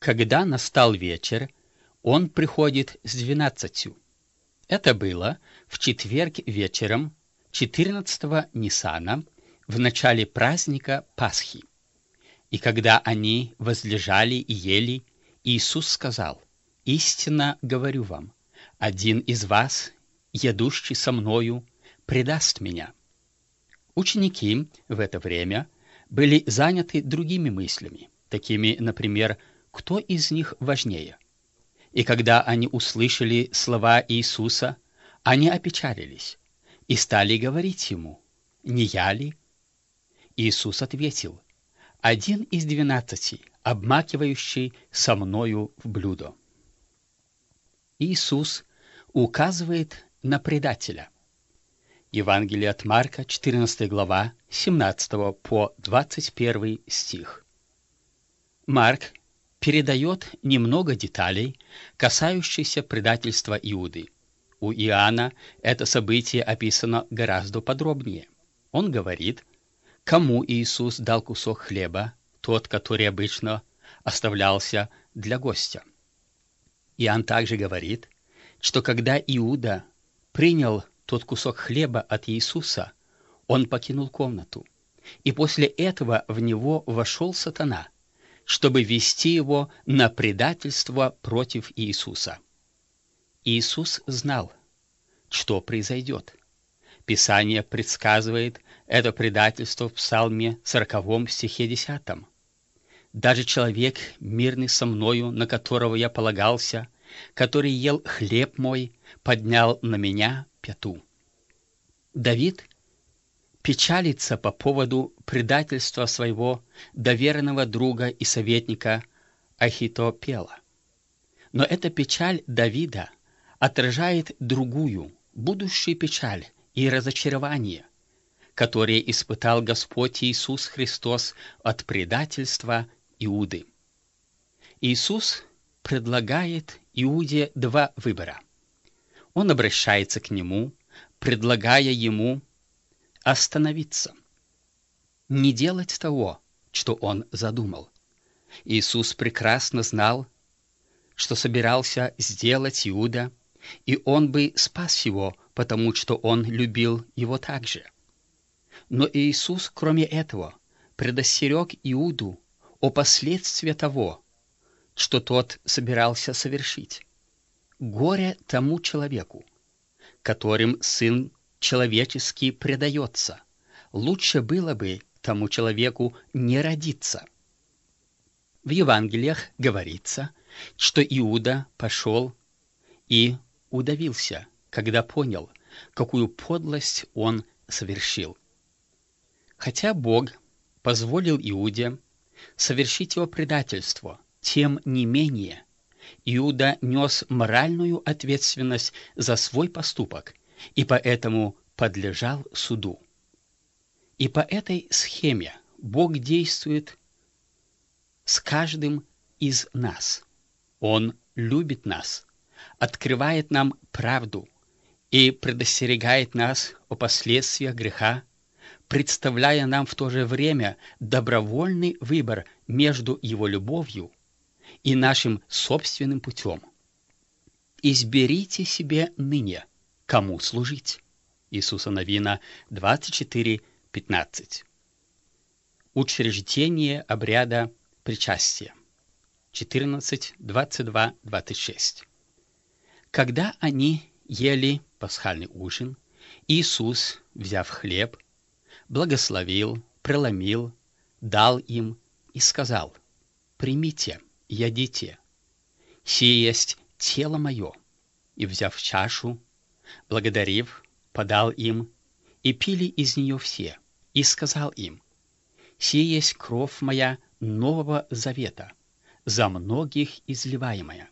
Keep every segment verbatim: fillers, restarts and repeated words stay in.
Когда настал вечер, он приходит с двенадцатью. Это было в четверг вечером четырнадцатого Нисана, в начале праздника Пасхи. И когда они возлежали и ели, Иисус сказал: «Истинно говорю вам, один из вас, едущий со мною, предаст меня». Ученики в это время были заняты другими мыслями, такими, например, кто из них важнее. И когда они услышали слова Иисуса, они опечалились и стали говорить ему: «Не я ли?» Иисус ответил: «Один из двенадцати, обмакивающий со мною в блюдо». Иисус указывает на предателя. Евангелие от Марка, четырнадцатая глава, семнадцатого по двадцать первый стих. Марк передает немного деталей, касающихся предательства Иуды. У Иоанна это событие описано гораздо подробнее. Он говорит, кому Иисус дал кусок хлеба, тот, который обычно оставлялся для гостя. Иоанн также говорит, что когда Иуда принял тот кусок хлеба от Иисуса, он покинул комнату, и после этого в него вошел сатана, чтобы вести его на предательство против Иисуса. Иисус знал, что произойдет. Писание предсказывает это предательство в Псалме сороковом стихе десятом. «Даже человек, мирный со мною, на которого я полагался, который ел хлеб мой, поднял на меня пяту». Давид печалится по поводу предательства своего доверенного друга и советника Ахитофела. Но эта печаль Давида отражает другую, будущую печаль и разочарование, которые испытал Господь Иисус Христос от предательства Иуды. Иисус предлагает Иуде два выбора. Он обращается к нему, предлагая ему остановиться, не делать того, что он задумал. Иисус прекрасно знал, что собирался сделать Иуда, и он бы спас его, потому что он любил его также. Но Иисус, кроме этого, предостерег Иуду о последствиях того, что тот собирался совершить. Горе тому человеку, которым Сын Человеческий предается. Лучше было бы тому человеку не родиться. В Евангелиях говорится, что Иуда пошел и удавился, когда понял, какую подлость он совершил. Хотя Бог позволил Иуде совершить его предательство, тем не менее Иуда нес моральную ответственность за свой поступок и поэтому подлежал суду. И по этой схеме Бог действует с каждым из нас. Он любит нас, открывает нам правду и предостерегает нас о последствиях греха, представляя нам в то же время добровольный выбор между Его любовью и нашим собственным путем. «Изберите себе ныне, кому служить». Иисуса Навина двадцать четыре пятнадцать. Учреждение обряда причастия четырнадцать двадцать два двадцать шесть. Когда они ели пасхальный ужин, Иисус, взяв хлеб, благословил, преломил, дал им и сказал: «Примите, ядите, сие есть тело мое». И, взяв чашу, благодарив, подал им, и пили из нее все, и сказал им: «Сие есть кровь моя нового завета, за многих изливаемая».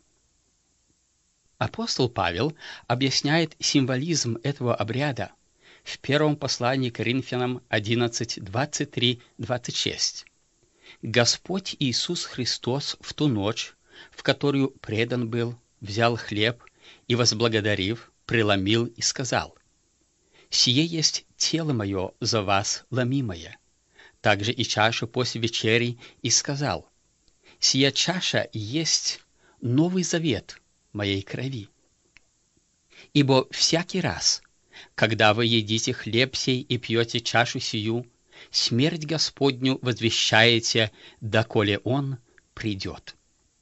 Апостол Павел объясняет символизм этого обряда в первом послании к Коринфянам одиннадцать двадцать три двадцать шесть. Господь Иисус Христос в ту ночь, в которую предан был, взял хлеб и, возблагодарив, преломил и сказал: «Сие есть тело мое за вас ломимое». Также и чашу после вечери и сказал: Сия чаша есть новый завет моей крови. Ибо всякий раз, когда вы едите хлеб сей и пьете чашу сию, смерть Господню возвещаете, доколе Он придет».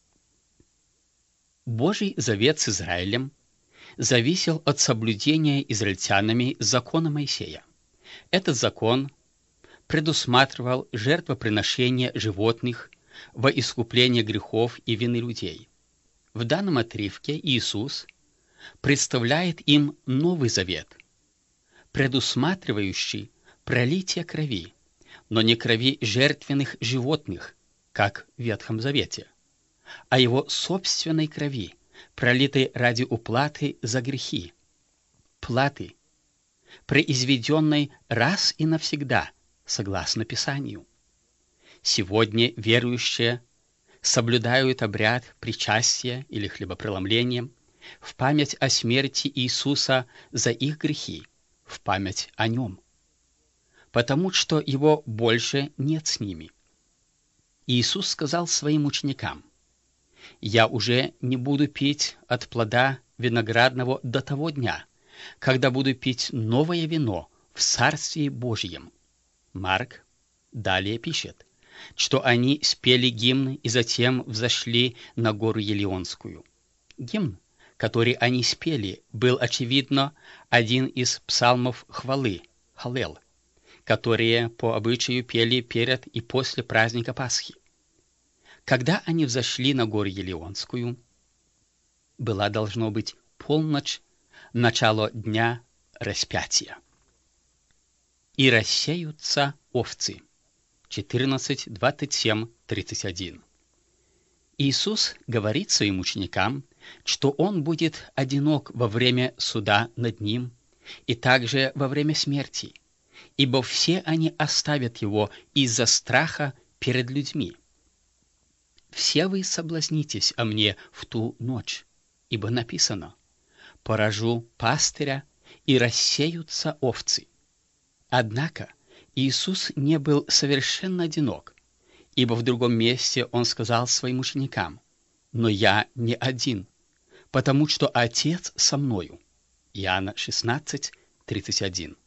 Божий завет с Израилем зависел от соблюдения израильтянами закона Моисея. Этот закон предусматривал жертвоприношение животных во искупление грехов и вины людей. В данном отрывке Иисус представляет им Новый Завет, предусматривающий пролитие крови, но не крови жертвенных животных, как в Ветхом Завете, а его собственной крови, пролитой ради уплаты за грехи, платы, произведенной раз и навсегда, согласно Писанию. Сегодня верующие соблюдают обряд причастия или хлебопреломления в память о смерти Иисуса за их грехи, в память о Нем, потому что Его больше нет с ними. Иисус сказал своим ученикам: «Я уже не буду пить от плода виноградного до того дня, когда буду пить новое вино в Царстве Божьем». Марк далее пишет, что они спели гимн и затем взошли на гору Елеонскую. Гимн, который они спели, был, очевидно, один из псалмов хвалы, халел, которые по обычаю пели перед и после праздника Пасхи. Когда они взошли на гору Елеонскую, была, должно быть, полночь, начало дня распятия. «И рассеются овцы». четырнадцать, двадцать семь, тридцать один. Иисус говорит своим ученикам, что Он будет одинок во время суда над Ним и также во время смерти, ибо все они оставят Его из-за страха перед людьми. «Все вы соблазнитесь о Мне в ту ночь, ибо написано: поражу пастыря, и рассеются овцы». Однако Иисус не был совершенно одинок, ибо в другом месте Он сказал своим ученикам: «Но я не один, потому что Отец со мною». Иоанна шестнадцать, тридцать один.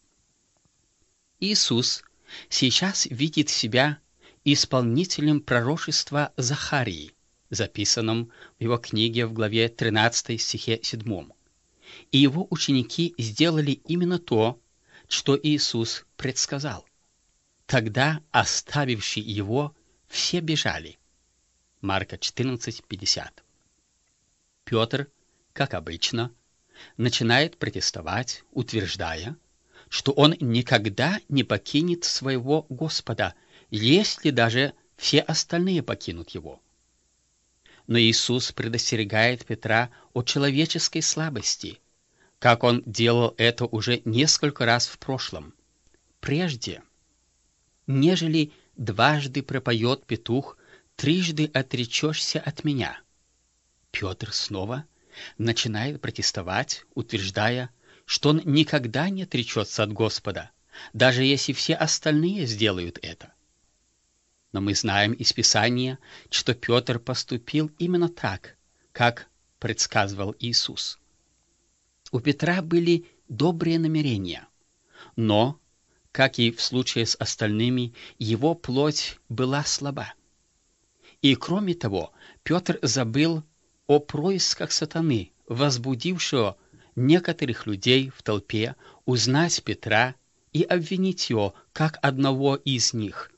Иисус сейчас видит себя исполнителем пророчества Захарии, записанном в его книге в главе тринадцатой, стихе седьмом. И его ученики сделали именно то, что Иисус предсказал. Тогда оставившие его все бежали. Марка четырнадцать, пятьдесят. Петр, как обычно, начинает протестовать, утверждая, что он никогда не покинет своего Господа, если даже все остальные покинут его. Но Иисус предостерегает Петра от человеческой слабости, как он делал это уже несколько раз в прошлом. Прежде, нежели дважды пропоет петух, трижды отречешься от меня. Петр снова начинает протестовать, утверждая, что он никогда не отречется от Господа, даже если все остальные сделают это. Но мы знаем из Писания, что Петр поступил именно так, как предсказывал Иисус. У Петра были добрые намерения, но, как и в случае с остальными, его плоть была слаба. И кроме того, Петр забыл о происках сатаны, возбудившего некоторых людей в толпе узнать Петра и обвинить его как одного из них.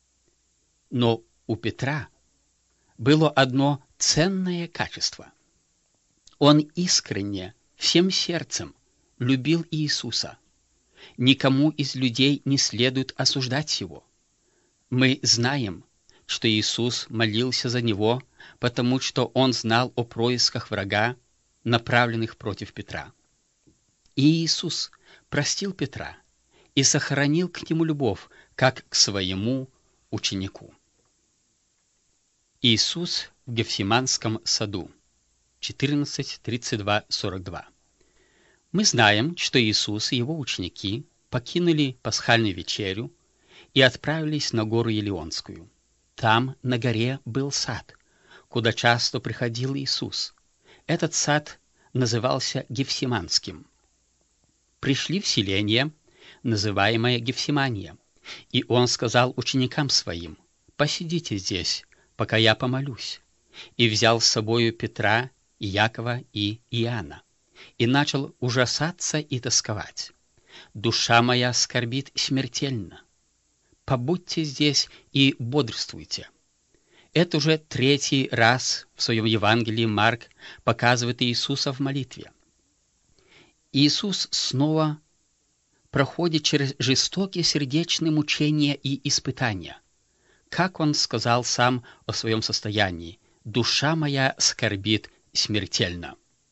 Но у Петра было одно ценное качество. Он искренне, всем сердцем любил Иисуса. Никому из людей не следует осуждать его. Мы знаем, что Иисус молился за него, потому что он знал о происках врага, направленных против Петра. И Иисус простил Петра и сохранил к нему любовь, как к своему ученику. Иисус в Гефсиманском саду. четырнадцать, тридцать два, сорок два. Мы знаем, что Иисус и его ученики покинули пасхальную вечерю и отправились на гору Елеонскую. Там, на горе, был сад, куда часто приходил Иисус. Этот сад назывался Гефсиманским. Пришли в селение, называемое Гефсимания, и он сказал ученикам своим: «Посидите здесь, пока я помолюсь». И взял с собою Петра, и Якова и Иоанна, и начал ужасаться и тосковать. «Душа моя скорбит смертельно. Побудьте здесь и бодрствуйте». Это уже третий раз в своем Евангелии Марк показывает Иисуса в молитве. Иисус снова проходит через жестокие сердечные мучения и испытания. Как он сказал сам о своем состоянии: «Душа моя скорбит смертельно».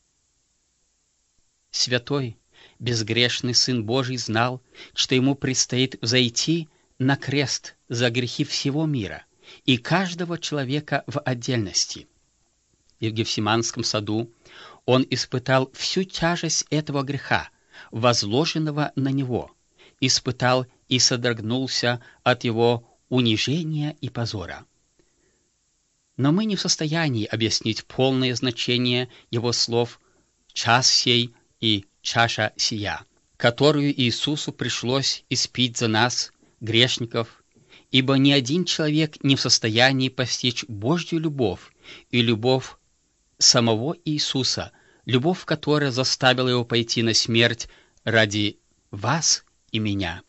Святой, безгрешный Сын Божий знал, что ему предстоит взойти на крест за грехи всего мира и каждого человека в отдельности. И в Гефсиманском саду он испытал всю тяжесть этого греха, возложенного на него, испытал и содрогнулся от его унижения и позора. Но мы не в состоянии объяснить полное значение его слов «час сей» и «чаша сия», которую Иисусу пришлось испить за нас, грешников, ибо ни один человек не в состоянии постичь Божью любовь и любовь самого Иисуса, любовь, которая заставила его пойти на смерть ради вас и меня.